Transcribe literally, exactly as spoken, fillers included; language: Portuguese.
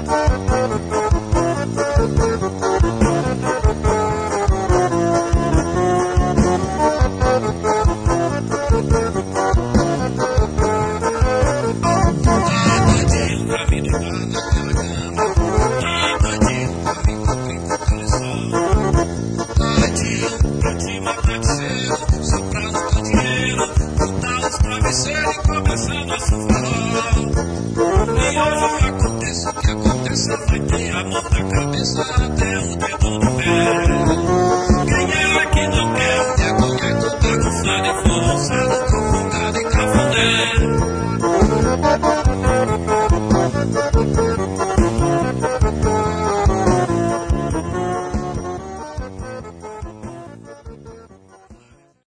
Quem é que não quer um teco, flane, forçado, com fungado e cafundé?